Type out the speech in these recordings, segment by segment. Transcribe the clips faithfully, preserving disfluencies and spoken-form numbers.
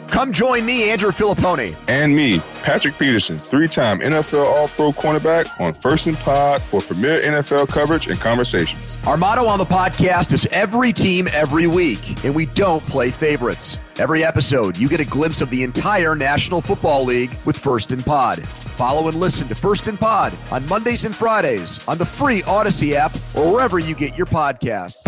Come join me, Andrew Filipponi. And me, Patrick Peterson, three-time N F L All-Pro cornerback on First and Pod for premier N F L coverage and conversations. Our motto on the podcast is every team, every week, and we don't play favorites. Every episode, you get a glimpse of the entire National Football League with First and Pod. Follow and listen to First and Pod on Mondays and Fridays on the free Odyssey app or wherever you get your podcasts.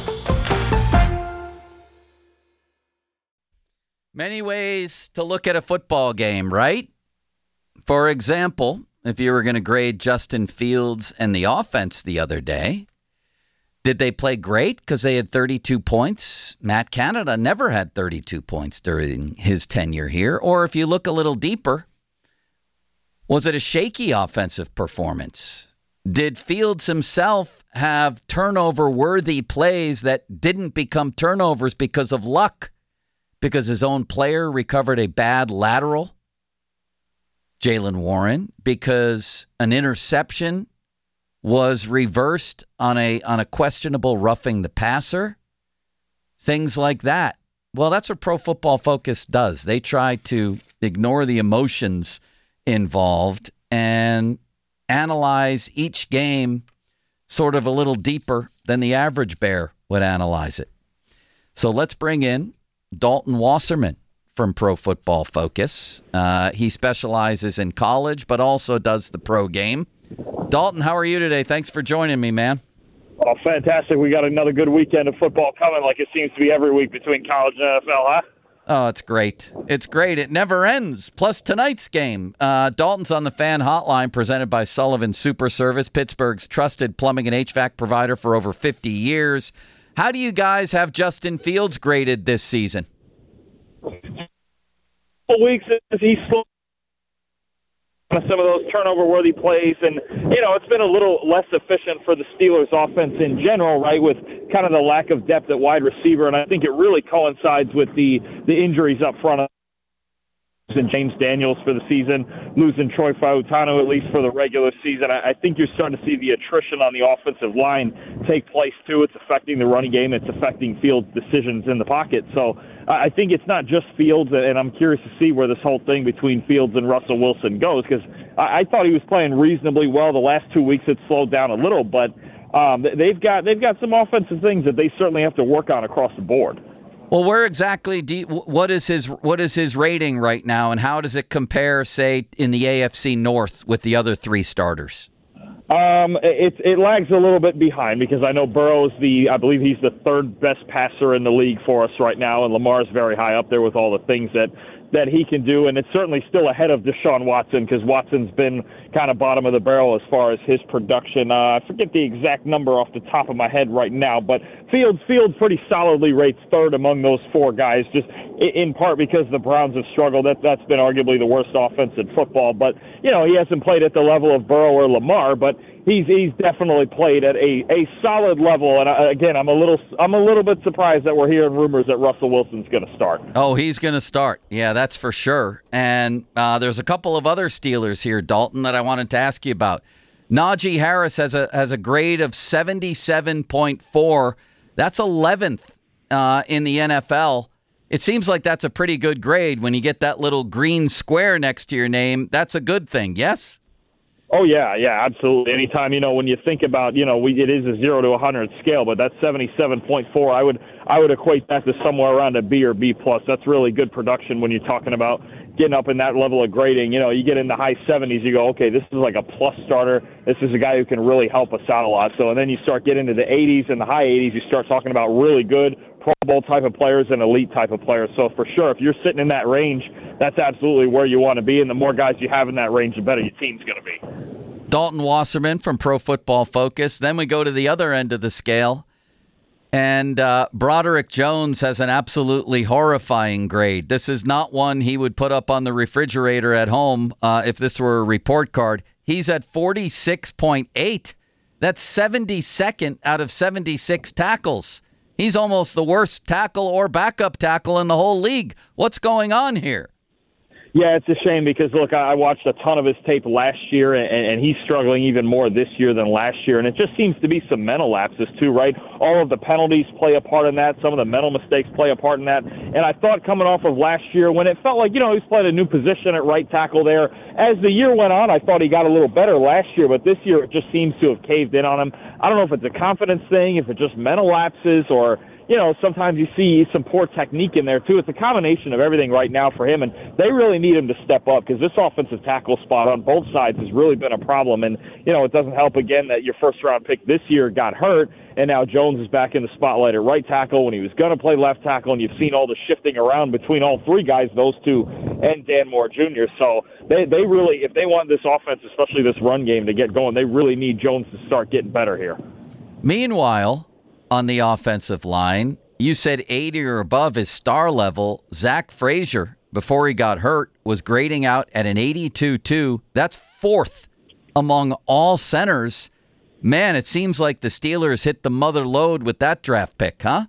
Many ways to look at a football game, right? For example, if you were going to grade Justin Fields and the offense the other day, did they play great because they had thirty-two points? Matt Canada never had thirty-two points during his tenure here. Or if you look a little deeper, was it a shaky offensive performance? Did Fields himself have turnover-worthy plays that didn't become turnovers because of luck? Because his own player recovered a bad lateral, Jaylen Warren, because an interception was reversed on a on a questionable roughing the passer, things like that. Well, that's what Pro Football Focus does. They try to ignore the emotions involved and analyze each game sort of a little deeper than the average bear would analyze it. So let's bring in Dalton Wasserman from Pro Football Focus. Uh, he specializes in college, but also does the pro game. Dalton, how are you today? Thanks for joining me, man. Oh, fantastic. We got another good weekend of football coming like it seems to be every week between college and N F L, huh? Oh, it's great. It's great. It never ends. Plus tonight's game. Uh, Dalton's on the Fan Hotline presented by Sullivan Super Service, Pittsburgh's trusted plumbing and H V A C provider for over fifty years. How do you guys have Justin Fields graded this season? Weeks as he's slow on some of those turnover-worthy plays, and you know it's been a little less efficient for the Steelers' offense in general, right? With kind of the lack of depth at wide receiver, and I think it really coincides with the the injuries up front. And James Daniels for the season, losing Troy Fautanu at least for the regular season. I, I think you're starting to see the attrition on the offensive line take place too. It's affecting the running game. It's affecting Fields' decisions in the pocket. So uh, I think it's not just Fields, and I'm curious to see where this whole thing between Fields and Russell Wilson goes, because I, I thought he was playing reasonably well. The last two weeks it slowed down a little, but um, they've got they've got some offensive things that they certainly have to work on across the board. Well, where exactly do you, what is his what is his rating right now, and how does it compare, say, in the A F C North with the other three starters? Um, it it lags a little bit behind because I know Burrow's the I believe he's the third best passer in the league for us right now, and Lamar's very high up there with all the things that. that he can do, and it's certainly still ahead of Deshaun Watson because Watson's been kind of bottom of the barrel as far as his production. Uh, I forget the exact number off the top of my head right now, but Fields Fields pretty solidly rates third among those four guys, just in part because the Browns have struggled. That, that's been arguably the worst offense in football, but, you know, he hasn't played at the level of Burrow or Lamar, but He's he's definitely played at a, a solid level, and I, again, I'm a little I'm a little bit surprised that we're hearing rumors that Russell Wilson's going to start. Oh, he's going to start. Yeah, that's for sure. And uh, there's a couple of other Steelers here, Dalton, that I wanted to ask you about. Najee Harris has a has a grade of seventy-seven point four. That's eleventh uh, in the N F L. It seems like that's a pretty good grade when you get that little green square next to your name. That's a good thing, yes? Oh, yeah, yeah, absolutely. Anytime, you know, when you think about, you know, we, it is a zero to one hundred scale, but that's seventy-seven point four. I would I would equate that to somewhere around a B or B plus. That's really good production when you're talking about getting up in that level of grading. You know, you get in the high seventies, you go, okay, this is like a plus starter. This is a guy who can really help us out a lot. So, and then you start getting into the eighties and the high eighties, you start talking about really good Pro Bowl type of players and elite type of players. So for sure, if you're sitting in that range, that's absolutely where you want to be. And the more guys you have in that range, the better your team's going to be. Dalton Wasserman from Pro Football Focus. Then we go to the other end of the scale. And uh, Broderick Jones has an absolutely horrifying grade. This is not one he would put up on the refrigerator at home uh, if this were a report card. He's at forty-six point eight. That's seventy-second out of seventy-six tackles. He's almost the worst tackle or backup tackle in the whole league. What's going on here? Yeah, it's a shame because, look, I watched a ton of his tape last year, and, and he's struggling even more this year than last year. And it just seems to be some mental lapses, too, right? All of the penalties play a part in that. Some of the mental mistakes play a part in that. And I thought coming off of last year, when it felt like, you know, he's playing a new position at right tackle there, as the year went on, I thought he got a little better last year, but this year it just seems to have caved in on him. I don't know if it's a confidence thing, if it's just mental lapses, or you know, sometimes you see some poor technique in there, too. It's a combination of everything right now for him, and they really need him to step up because this offensive tackle spot on both sides has really been a problem. And, you know, it doesn't help, again, that your first-round pick this year got hurt, and now Jones is back in the spotlight at right tackle when he was going to play left tackle, and you've seen all the shifting around between all three guys, those two, and Dan Moore Junior So they, they really, if they want this offense, especially this run game, to get going, they really need Jones to start getting better here. Meanwhile, on the offensive line, you said eighty or above is star level. Zach Frazier, before he got hurt, was grading out at an eighty-two two. That's fourth among all centers. Man, it seems like the Steelers hit the mother load with that draft pick, huh?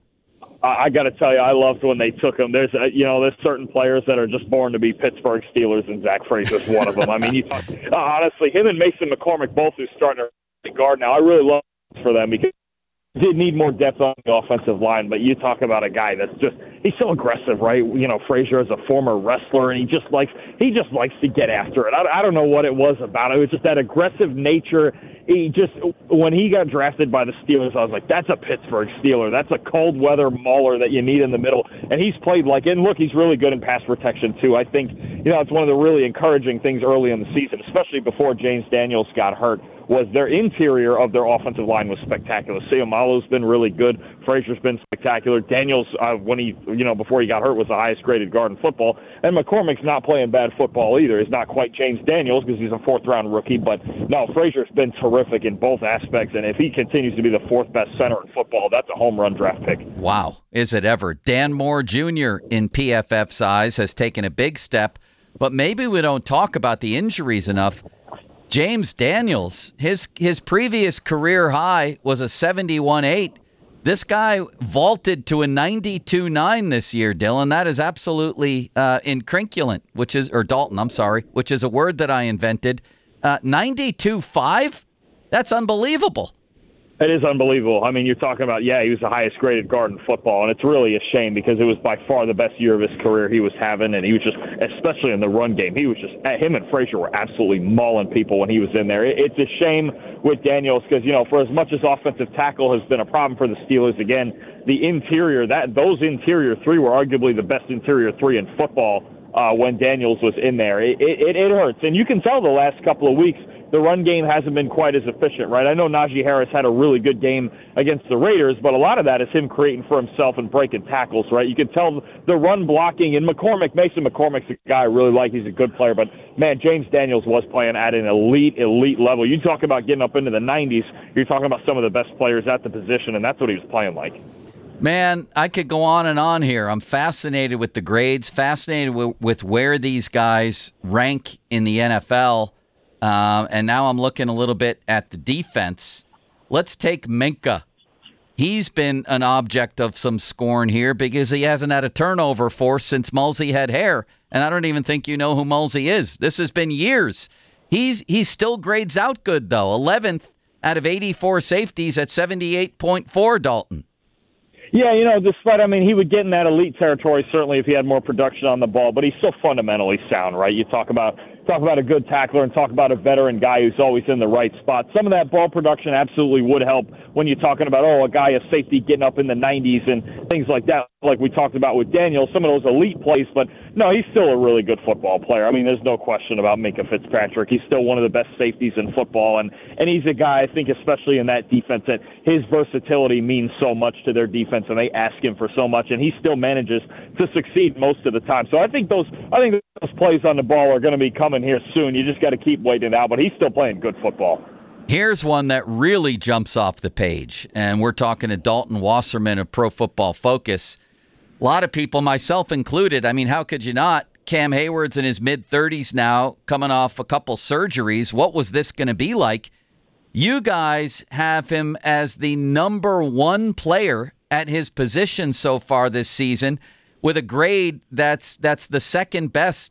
I got to tell you, I loved when they took him. There's, uh, you know, there's certain players that are just born to be Pittsburgh Steelers, and Zach Frazier's one of them. I mean, you talk, uh, honestly, him and Mason McCormick both who's starting to guard now. I really love it for them because did need more depth on the offensive line, but you talk about a guy that's just, he's so aggressive, right? You know, Frazier is a former wrestler, and he just likes, he just likes to get after it. I, I don't know what it was about it. It was just that aggressive nature. He just, when he got drafted by the Steelers, I was like, that's a Pittsburgh Steeler. That's a cold weather mauler that you need in the middle. And he's played like, and look, he's really good in pass protection too. I think, you know, it's one of the really encouraging things early in the season, especially before James Daniels got hurt, was their interior of their offensive line was spectacular. Seumalo's been really good. Frazier's been spectacular. Daniels, uh, when he, you know, before he got hurt, was the highest graded guard in football. And McCormick's not playing bad football either. He's not quite James Daniels because he's a fourth round rookie. But no, Frazier's been terrific in both aspects. And if he continues to be the fourth best center in football, that's a home run draft pick. Wow, is it ever? Dan Moore Junior in P F F's eyes has taken a big step, but maybe we don't talk about the injuries enough. James Daniels, his his previous career high was a seventy-one eight. This guy vaulted to a ninety-two nine this year, Dylan. That is absolutely uh, incrinculant, which is, or Dalton, I'm sorry, which is a word that I invented. Uh, ninety-two five? That's unbelievable. It is unbelievable. I mean, you're talking about, yeah, he was the highest graded guard in football, and it's really a shame because it was by far the best year of his career he was having, and he was just, especially in the run game, he was just, him and Frazier were absolutely mauling people when he was in there. It's a shame with Daniels because, you know, for as much as offensive tackle has been a problem for the Steelers, again, the interior, that those interior three were arguably the best interior three in football uh, when Daniels was in there. It, it, it hurts, and you can tell the last couple of weeks, the run game hasn't been quite as efficient, right? I know Najee Harris had a really good game against the Raiders, but a lot of that is him creating for himself and breaking tackles, right? You can tell the run blocking, and McCormick, Mason McCormick's a guy I really like. He's a good player, but, man, James Daniels was playing at an elite, elite level. You talk about getting up into the nineties, you're talking about some of the best players at the position, and that's what he was playing like. Man, I could go on and on here. I'm fascinated with the grades, fascinated with, with where these guys rank in the N F L. Uh, and now I'm looking a little bit at the defense. Let's take Minkah. He's been an object of some scorn here because he hasn't had a turnover force since Mulsey had hair. And I don't even think you know who Mulsey is. This has been years. He's he still grades out good, though. eleventh out of eighty-four safeties at seventy-eight point four, Dalton. Yeah, you know, despite, I mean, he would get in that elite territory certainly if he had more production on the ball, but he's so fundamentally sound, right? You talk about talk about a good tackler and talk about a veteran guy who's always in the right spot. Some of that ball production absolutely would help when you're talking about, oh, a guy, a safety getting up in the nineties and things like that, like we talked about with Daniel, some of those elite plays. But, no, he's still a really good football player. I mean, there's no question about Minkah Fitzpatrick. He's still one of the best safeties in football, and, and he's a guy, I think, especially in that defense, that his versatility means so much to their defense, and they ask him for so much, and he still manages to succeed most of the time. So I think those I think those plays on the ball are going to be coming here soon. You just got to keep waiting it out, but he's still playing good football. Here's one that really jumps off the page, and we're talking to Dalton Wasserman of Pro Football Focus. A lot of people, myself included, I mean, how could you not? Cam Hayward's in his mid-thirties now, coming off a couple surgeries. What was this going to be like? You guys have him as the number one player at his position so far this season with a grade that's that's the second best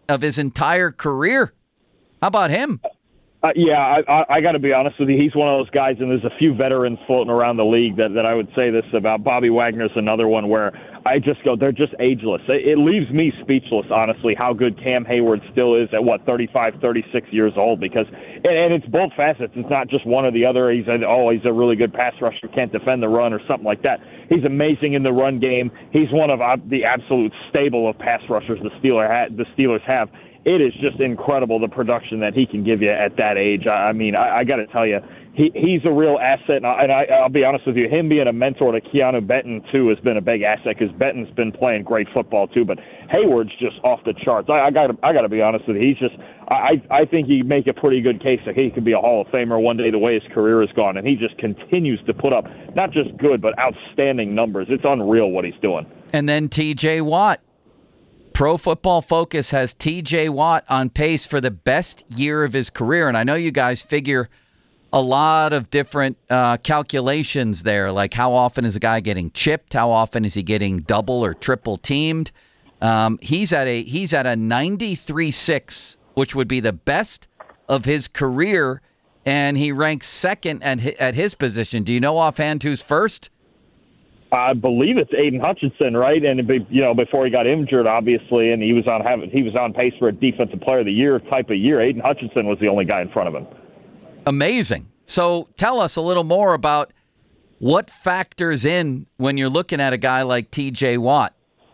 of his entire career. How about him? Uh, yeah, I, I, I got to be honest with you. He's one of those guys, and there's a few veterans floating around the league that, that I would say this about. Bobby Wagner's another one where I just go, they're just ageless. It, it leaves me speechless, honestly, how good Cam Hayward still is at, what, thirty-five, thirty-six years old. Because, and, and it's both facets. It's not just one or the other. He's, a, oh, he's a really good pass rusher, can't defend the run or something like that. He's amazing in the run game. He's one of uh, the absolute stable of pass rushers the, Steeler ha- the Steelers have. It is just incredible, the production that he can give you at that age. I, I mean, I, I got to tell you, he, he's a real asset. And, I, and I, I'll be honest with you, him being a mentor to Keanu Benton, too, has been a big asset because Benton's been playing great football, too. But Hayward's just off the charts. I, I got I got to be honest with you. He's just I, I think he'd make a pretty good case that he could be a Hall of Famer one day the way his career has gone. And he just continues to put up not just good, but outstanding numbers. It's unreal what he's doing. And then T J Watt. Pro Football Focus has T J Watt on pace for the best year of his career. And I know you guys figure a lot of different uh, calculations there, like how often is a guy getting chipped? How often is he getting double or triple teamed? Um, he's at a he's at a ninety-three point six, which would be the best of his career, and he ranks second at at his position. Do you know offhand who's first? I believe it's Aiden Hutchinson, right? And you know, before he got injured, obviously, and he was on having he was on pace for a Defensive Player of the Year type of year. Aiden Hutchinson was the only guy in front of him. Amazing. So tell us a little more about what factors in when you're looking at a guy like T J Watt.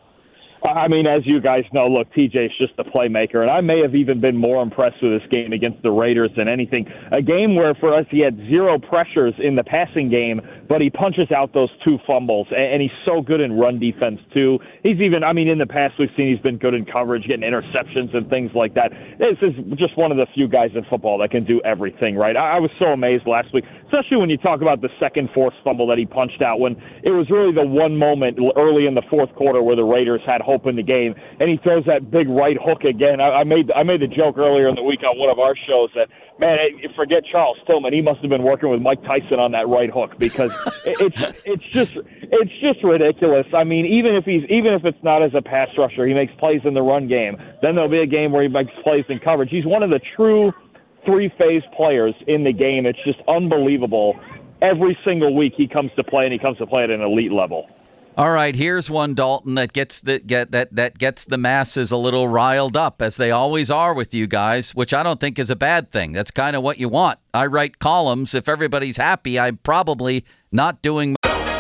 I mean, as you guys know, look, T J's just a playmaker, and I may have even been more impressed with this game against the Raiders than anything. A game where, for us, he had zero pressures in the passing game, but he punches out those two fumbles, and he's so good in run defense, too. He's even, I mean, in the past, we've seen he's been good in coverage, getting interceptions and things like that. This is just one of the few guys in football that can do everything, right? I was so amazed last week, especially when you talk about the second forced fumble that he punched out, when it was really the one moment early in the fourth quarter where the Raiders had hope in the game, and he throws that big right hook again. I, I made I made the joke earlier in the week on one of our shows that, man, forget Charles Tillman, he must have been working with Mike Tyson on that right hook, because it, it's it's just it's just ridiculous. I mean, even if he's even if it's not as a pass rusher, he makes plays in the run game. Then there'll be a game where he makes plays in coverage. He's one of the true three-phase players in the game. It's just unbelievable. Every single week he comes to play, and he comes to play at an elite level. All right, here's one, Dalton, that gets the get that that gets the masses a little riled up, as they always are with you guys, which I don't think is a bad thing. That's kind of what you want. I write columns. If everybody's happy, I'm probably not doing.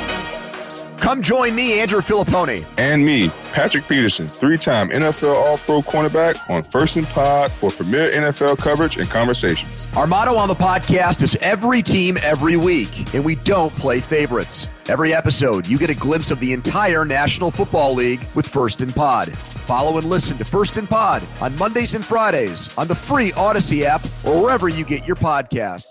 Come join me, Andrew Filipponi. And me, Patrick Peterson, three-time N F L All-Pro cornerback on First and Pod for premier N F L coverage and conversations. Our motto on the podcast is every team, every week, and we don't play favorites. Every episode, you get a glimpse of the entire National Football League with First and Pod. Follow and listen to First and Pod on Mondays and Fridays on the free Odyssey app or wherever you get your podcasts.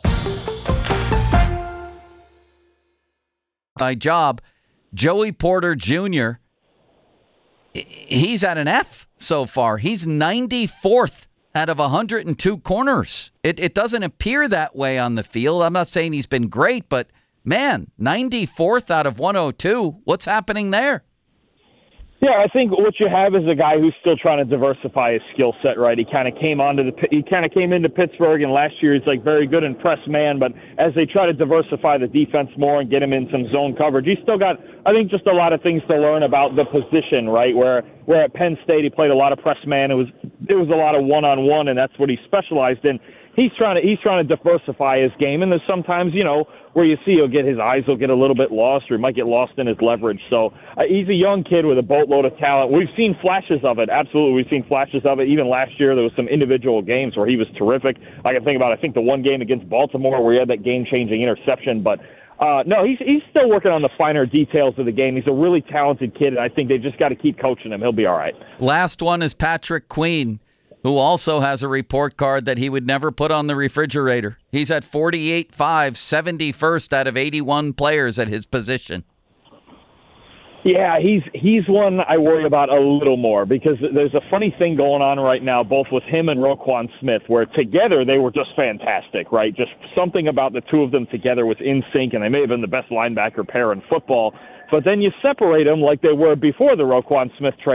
My job, Joey Porter Junior, he's at an F so far. He's ninety-fourth out of one hundred two corners. It, it doesn't appear that way on the field. I'm not saying he's been great, but man, ninety-fourth out of one oh two. What's happening there? Yeah, I think what you have is a guy who's still trying to diversify his skill set, right? He kind of came onto the he kind of came into Pittsburgh, and last year he's like very good in press man, but as they try to diversify the defense more and get him in some zone coverage, he's still got, I think, just a lot of things to learn about the position, right? Where where at Penn State he played a lot of press man, it was it was a lot of one on one, and that's what he specialized in. He's trying to he's trying to diversify his game, and there's sometimes, you know, where you see he'll get his eyes will get a little bit lost, or he might get lost in his leverage. So uh, he's a young kid with a boatload of talent. We've seen flashes of it. Absolutely, we've seen flashes of it. Even last year, there was some individual games where he was terrific. I can think about, I think, the one game against Baltimore where he had that game-changing interception. But uh, no, he's he's still working on the finer details of the game. He's a really talented kid, and I think they just got to keep coaching him. He'll be all right. Last one is Patrick Queen, who also has a report card that he would never put on the refrigerator. He's at forty-eight point five, seventy-first out of eighty-one players at his position. Yeah, he's he's one I worry about a little more, because there's a funny thing going on right now, both with him and Roquan Smith, where together they were just fantastic, right? Just something about the two of them together was in sync, and they may have been the best linebacker pair in football. But then you separate them like they were before the Roquan Smith trade,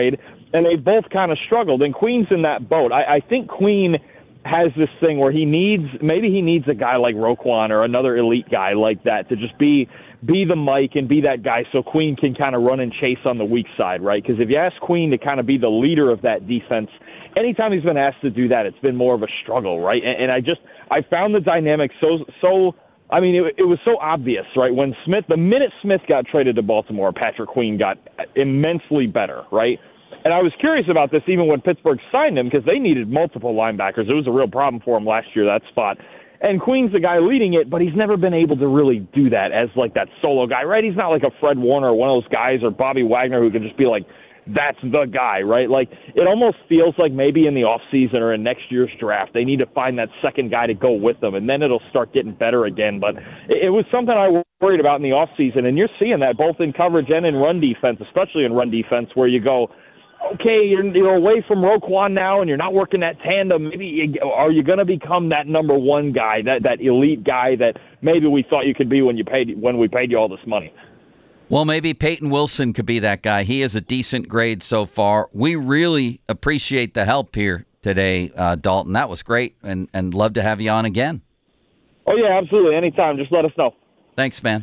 and they both kind of struggled. And Queen's in that boat. I, I think Queen has this thing where he needs, maybe he needs a guy like Roquan or another elite guy like that to just be be the Mike and be that guy so Queen can kind of run and chase on the weak side, right? Because if you ask Queen to kind of be the leader of that defense, anytime he's been asked to do that, it's been more of a struggle, right? And, and I just, I found the dynamic so, so, I mean, it, it was so obvious, right? When Smith, the minute Smith got traded to Baltimore, Patrick Queen got immensely better, right? And I was curious about this even when Pittsburgh signed him because they needed multiple linebackers. It was a real problem for him last year, that spot. And Queen's the guy leading it, but he's never been able to really do that as like that solo guy, right? He's not like a Fred Warner or one of those guys or Bobby Wagner who can just be like, that's the guy, right? Like it almost feels like maybe in the offseason or in next year's draft, they need to find that second guy to go with them, and then it'll start getting better again. But it, it was something I worried about in the offseason, and you're seeing that both in coverage and in run defense, especially in run defense where you go, okay, you're, you're away from Roquan now, and you're not working that tandem. Maybe you, are you going to become that number one guy, that that elite guy that maybe we thought you could be when you paid when we paid you all this money? Well, maybe Peyton Wilson could be that guy. He has a decent grade so far. We really appreciate the help here today, uh, Dalton. That was great, and and love to have you on again. Oh yeah, absolutely. Anytime. Just let us know. Thanks, man.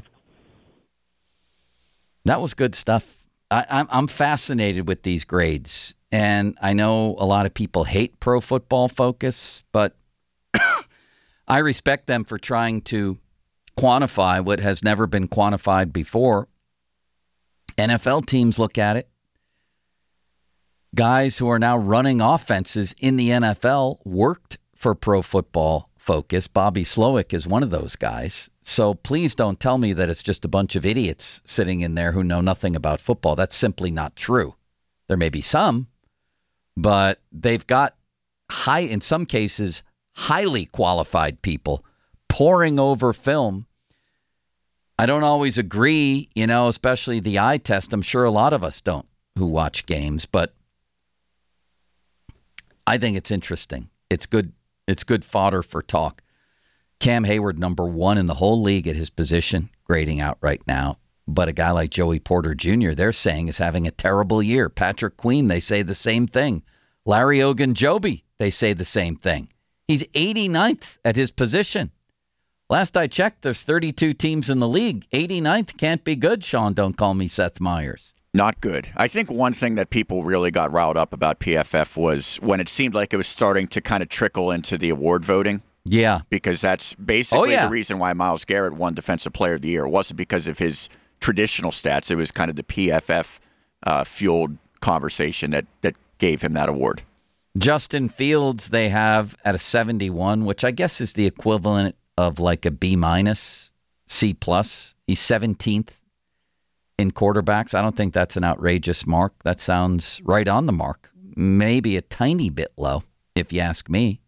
That was good stuff. I, I'm I'm fascinated with these grades, and I know a lot of people hate Pro Football Focus, but I respect them for trying to quantify what has never been quantified before. N F L teams look at it. Guys who are now running offenses in the N F L worked for Pro Football Focus. Bobby Slowick is one of those guys. So please don't tell me that it's just a bunch of idiots sitting in there who know nothing about football. That's simply not true. There may be some, but they've got high, in some cases, highly qualified people poring over film. I don't always agree, you know, especially the eye test. I'm sure a lot of us don't who watch games, but I think it's interesting. It's good. It's good fodder for talk. Cam Hayward, number one in the whole league at his position, grading out right now. But a guy like Joey Porter Junior, they're saying, is having a terrible year. Patrick Queen, they say the same thing. Larry Ogunjobi, they say the same thing. He's eighty-ninth at his position. Last I checked, there's thirty-two teams in the league. eighty-ninth can't be good, Sean. Don't call me Seth Meyers. Not good. I think one thing that people really got riled up about P F F was when it seemed like it was starting to kind of trickle into the award voting. Yeah. Because that's basically oh, yeah. the reason why Myles Garrett won Defensive Player of the Year. It wasn't because of his traditional stats. It was kind of the P F F-fueled uh, conversation that, that gave him that award. Justin Fields, they have at a seventy-one, which I guess is the equivalent of like a B minus, C plus. He's seventeenth in quarterbacks. I don't think that's an outrageous mark. That sounds right on the mark. Maybe a tiny bit low, if you ask me.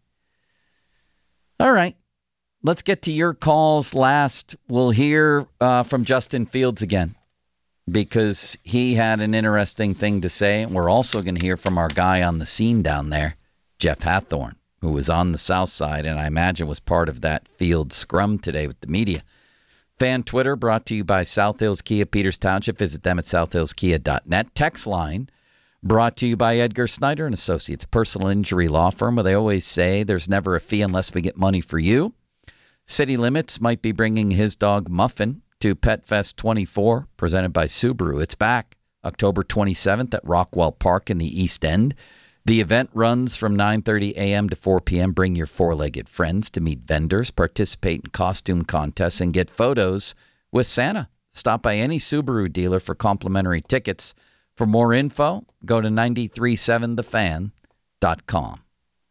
All right. Let's get to your calls last. We'll hear uh, from Justin Fields again because he had an interesting thing to say. And we're also going to hear from our guy on the scene down there, Jeff Hathorn, who was on the south side and I imagine was part of that field scrum today with the media. Fan Twitter brought to you by South Hills Kia, Peters Township. Visit them at south hills kia dot net. Text line brought to you by Edgar Snyder and Associates, personal injury law firm, where they always say there's never a fee unless we get money for you. City Limits might be bringing his dog Muffin to Pet Fest twenty-four, presented by Subaru. It's back October twenty-seventh at Rockwell Park in the East End. The event runs from nine thirty a.m. to four p.m. Bring your four-legged friends to meet vendors, participate in costume contests, and get photos with Santa. Stop by any Subaru dealer for complimentary tickets. For more info, go to nine three seven the fan dot com.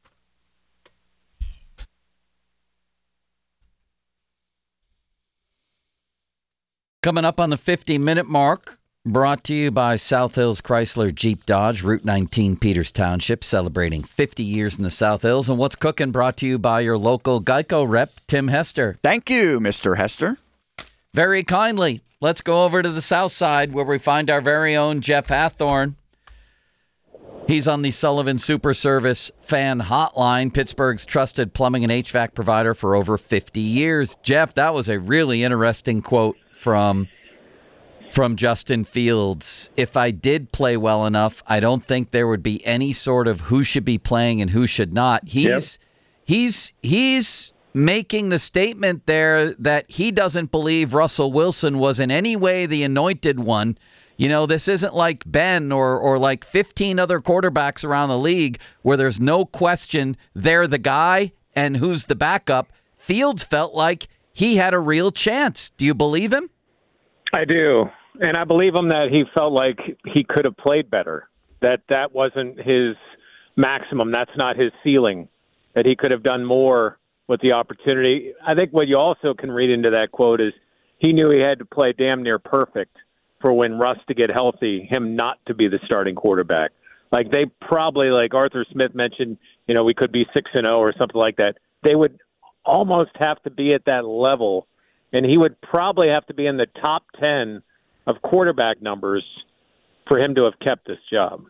Coming up on the fifty-minute mark, brought to you by South Hills Chrysler Jeep Dodge, Route nineteen, Peters Township, celebrating fifty years in the South Hills. And What's Cooking, brought to you by your local Geico rep, Tim Hester. Thank you, Mister Hester. Very kindly. Let's go over to the south side where we find our very own Jeff Hathorn. He's on the Sullivan Super Service fan hotline, Pittsburgh's trusted plumbing and H V A C provider for over fifty years. Jeff, that was a really interesting quote from from Justin Fields. If I did play well enough, I don't think there would be any sort of who should be playing and who should not. He's yep. he's he's making the statement there that he doesn't believe Russell Wilson was in any way the anointed one. You know, this isn't like Ben or or like fifteen other quarterbacks around the league where there's no question they're the guy and who's the backup. Fields felt like he had a real chance. Do you believe him? I do. And I believe him that he felt like he could have played better, that that wasn't his maximum. That's not his ceiling, that he could have done more with the opportunity. I think what you also can read into that quote is he knew he had to play damn near perfect for when Russ to get healthy, him not to be the starting quarterback. Like they probably, like Arthur Smith mentioned, you know, we could be six and oh or something like that. They would almost have to be at that level, and he would probably have to be in the top ten of quarterback numbers for him to have kept this job.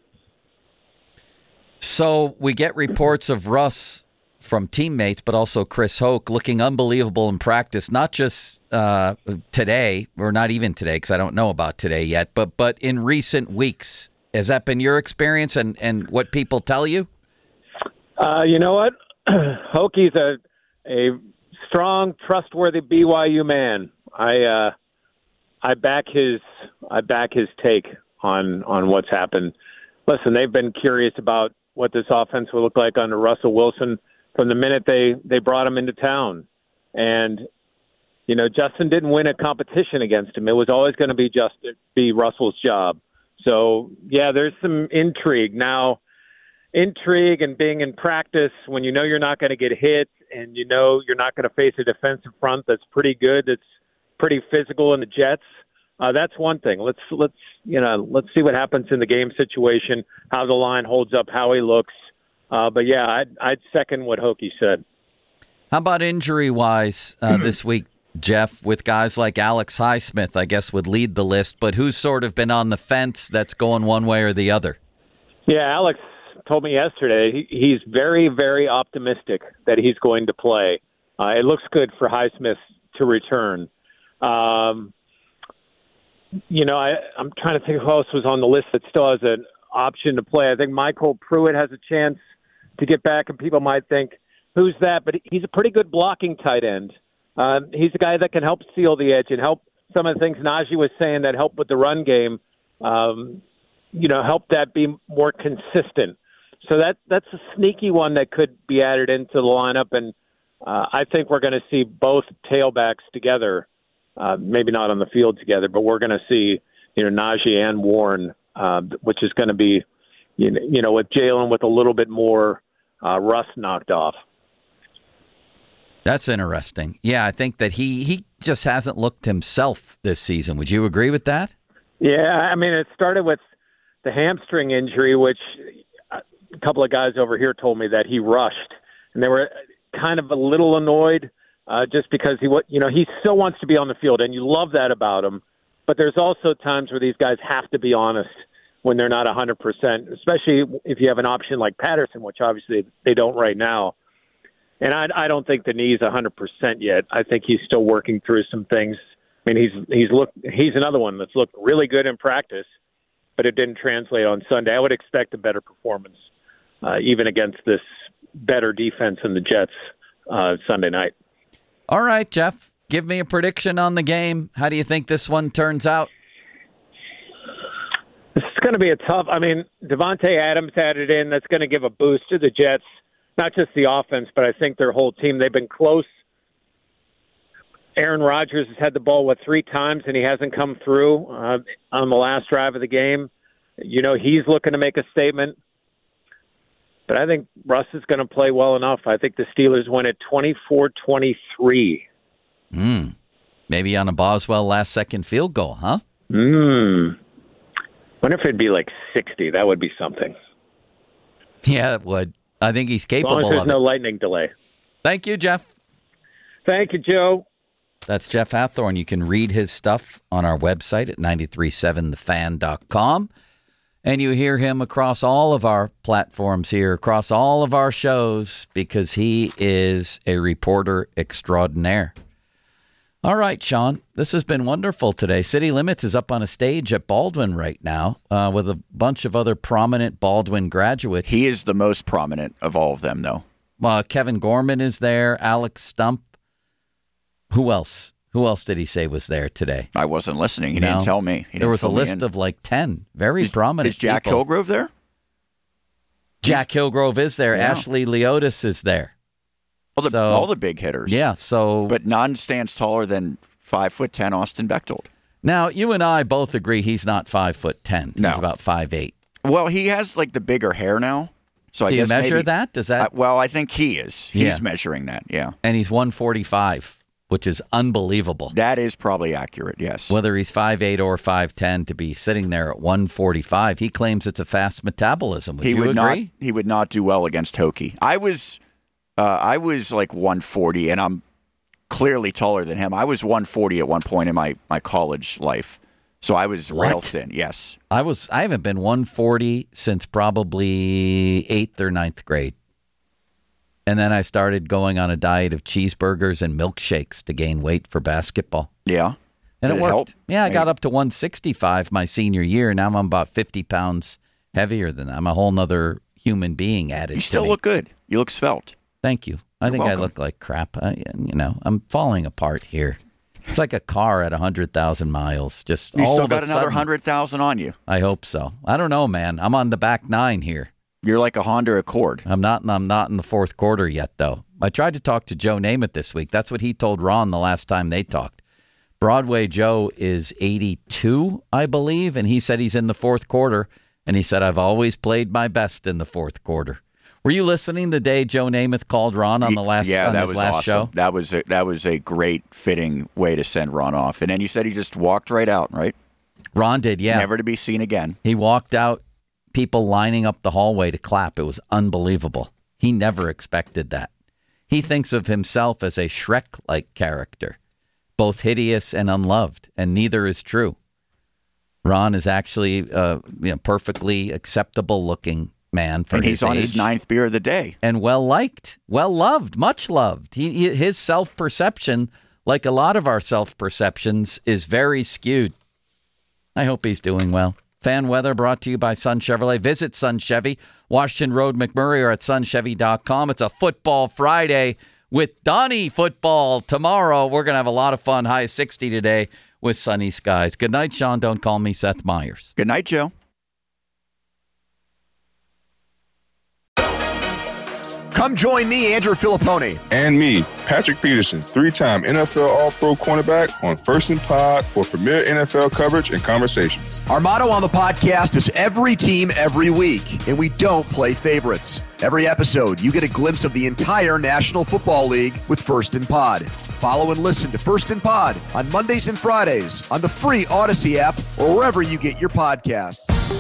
So we get reports of Russ from teammates, but also Chris Hoke looking unbelievable in practice, not just uh, today, or not even today, because I don't know about today yet, but but in recent weeks. Has that been your experience and, and what people tell you? Uh, you know what? Hoke's a, a strong, trustworthy B Y U man. I uh, I back his I back his take on on what's happened. Listen, they've been curious about what this offense will look like under Russell Wilson from the minute they, they brought him into town. And, you know, Justin didn't win a competition against him. It was always going to be just be Russell's job. So, yeah, there's some intrigue. Now, intrigue and being in practice when you know you're not going to get hit and you know you're not going to face a defensive front that's pretty good, that's pretty physical in the Jets, uh, that's one thing. Let's, let's you know, let's see what happens in the game situation, how the line holds up, how he looks. Uh, but, yeah, I'd, I'd second what Hokie said. How about injury-wise uh, this week, Jeff, with guys like Alex Highsmith, I guess, would lead the list, but who's sort of been on the fence that's going one way or the other? Yeah, Alex told me yesterday he, he's very, very optimistic that he's going to play. Uh, it looks good for Highsmith to return. Um, you know, I, I'm trying to think who else was on the list that still has an option to play. I think Michael Pruitt has a chance to get back, and people might think, who's that? But he's a pretty good blocking tight end. Uh, he's a guy that can help seal the edge and help some of the things Najee was saying that help with the run game, um, you know, help that be more consistent. So that that's a sneaky one that could be added into the lineup, and uh, I think we're going to see both tailbacks together, uh, maybe not on the field together, but we're going to see, you know, Najee and Warren, uh, which is going to be, you know, you know, with Jalen with a little bit more uh, rust knocked off. That's interesting. Yeah, I think that he, he just hasn't looked himself this season. Would you agree with that? Yeah, I mean, it started with the hamstring injury, which a couple of guys over here told me that he rushed, and they were kind of a little annoyed uh, just because he, you know, he still wants to be on the field, and you love that about him. But there's also times where these guys have to be honest when they're not one hundred percent, especially if you have an option like Patterson, which obviously they don't right now. And I, I don't think the knee's one hundred percent yet. I think he's still working through some things. I mean, he's he's looked he's another one that's looked really good in practice, but it didn't translate on Sunday. I would expect a better performance, uh, even against this better defense in the Jets uh, Sunday night. All right, Jeff, give me a prediction on the game. How do you think this one turns out? It's going to be a tough. I mean, Devontae Adams added in. That's going to give a boost to the Jets. Not just the offense, but I think their whole team. They've been close. Aaron Rodgers has had the ball, what, three times, and he hasn't come through uh, on the last drive of the game. You know, he's looking to make a statement. But I think Russ is going to play well enough. I think the Steelers win at twenty-four twenty-three. Mm. Maybe on a Boswell last-second field goal, huh? Hmm. Wonder if it'd be like sixty. That would be something. Yeah, it would. I think he's capable of it. As long as there's no lightning delay. Thank you, Jeff. Thank you, Joe. That's Jeff Hathorn. You can read his stuff on our website at nine three seven the fan dot com. And you hear him across all of our platforms here, across all of our shows, because he is a reporter extraordinaire. All right, Sean, this has been wonderful today. City Limits is up on a stage at Baldwin right now uh, with a bunch of other prominent Baldwin graduates. He is the most prominent of all of them, though. Uh, Kevin Gorman is there, Alex Stump. Who else? Who else did he say was there today? I wasn't listening. He No. didn't tell me. He There didn't was a fill me list in. of like ten very Is- prominent Is Jack people. Hillgrove there? Jack Hillgrove is there. Yeah. Ashley Leotis is there. All the, So- all the big hitters. Yeah, so But none stands taller than five foot ten Austin Bechtold. now you and I both agree he's not five foot ten. No. He's about five eight. Well, he has like the bigger hair now. So I Do you guess measure maybe- that? Does I, that? well, I think he is. He's Yeah. measuring that. Yeah. And he's one forty-five, which is unbelievable. That is probably accurate. Yes. Whether he's five eight or five ten, to be sitting there at one forty-five, he claims it's a fast metabolism. Would he you would agree? not. He would not do well against Hokie. I was, uh, I was like one forty, and I'm clearly taller than him. I was one forty at one point in my my college life, so I was What? rail thin. Yes. I was. I haven't been one forty since probably eighth or ninth grade. And then I started going on a diet of cheeseburgers and milkshakes to gain weight for basketball. Yeah. And Did it it worked. help? Yeah, I got Maybe. up to one sixty-five my senior year. Now I'm about fifty pounds heavier than that. I'm a whole nother human being added You to still me. look good. You look svelte. Thank you. I You're think welcome. I look like crap. I, you know, I'm falling apart here. It's like a car at one hundred thousand miles. Just You all still of got a another sudden. hundred thousand on you. I hope so. I don't know, man. I'm on the back nine here. You're like a Honda Accord. I'm not. I'm not in the fourth quarter yet, though. I tried to talk to Joe Namath this week. That's what he told Ron the last time they talked. Broadway Joe is eighty-two, I believe, and he said he's in the fourth quarter. And he said, I've always played my best in the fourth quarter. Were you listening the day Joe Namath called Ron on the last, yeah, on that his was last awesome. show? That was a, that was a great fitting way to send Ron off. And then you said he just walked right out, right? Ron did, yeah. Never to be seen again. He walked out, people lining up the hallway to clap. It was unbelievable. He never expected that. He thinks of himself as a Shrek-like character, both hideous and unloved, and neither is true. Ron is actually a you know, perfectly acceptable-looking man for And his he's on age. his ninth beer of the day. And well-liked, well-loved, much loved. He, he, his self-perception, like a lot of our self-perceptions, is very skewed. I hope he's doing well. Fan weather brought to you by Sun Chevrolet. Visit Sun Chevy, Washington Road, McMurray, or at sun chevy dot com. It's a football Friday with Donnie football tomorrow. We're going to have a lot of fun. High sixty today with sunny skies. Good night, Sean. Don't call me Seth Meyers. Good night, Joe. Come join me, Andrew Filippone. And me, Patrick Peterson, three-time N F L All-Pro cornerback on First and Pod for premier N F L coverage and conversations. Our motto on the podcast is every team, every week, and we don't play favorites. Every episode, you get a glimpse of the entire National Football League with First and Pod. Follow and listen to First and Pod on Mondays and Fridays on the free Odyssey app or wherever you get your podcasts.